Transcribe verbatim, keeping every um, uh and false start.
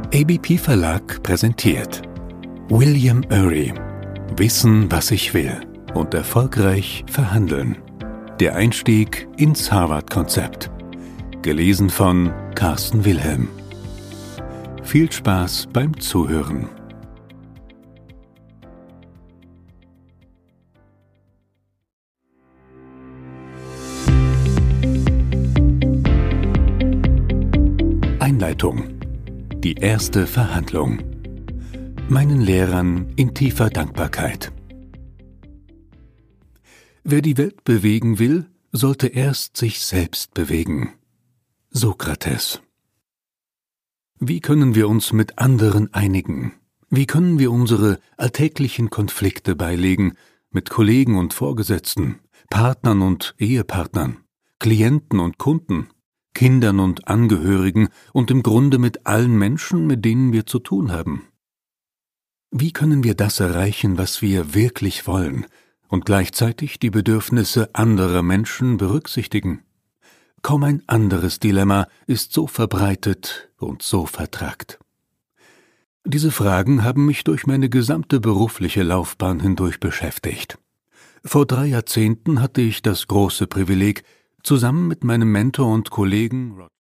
A B P Verlag präsentiert William Ury. Wissen, was ich will und erfolgreich verhandeln. Der Einstieg ins Harvard-Konzept. Gelesen von Carsten Wilhelm. Viel Spaß beim Zuhören. Einleitung. Die erste Verhandlung. Meinen Lehrern in tiefer Dankbarkeit. Wer die Welt bewegen will, sollte erst sich selbst bewegen. Sokrates. Wie können wir uns mit anderen einigen? Wie können wir unsere alltäglichen Konflikte beilegen mit Kollegen und Vorgesetzten, Partnern und Ehepartnern, Klienten und Kunden, Kindern und Angehörigen und im Grunde mit allen Menschen, mit denen wir zu tun haben? Wie können wir das erreichen, was wir wirklich wollen, und gleichzeitig die Bedürfnisse anderer Menschen berücksichtigen? Kaum ein anderes Dilemma ist so verbreitet und so vertrackt. Diese Fragen haben mich durch meine gesamte berufliche Laufbahn hindurch beschäftigt. Vor drei Jahrzehnten hatte ich das große Privileg, zusammen mit meinem Mentor und Kollegen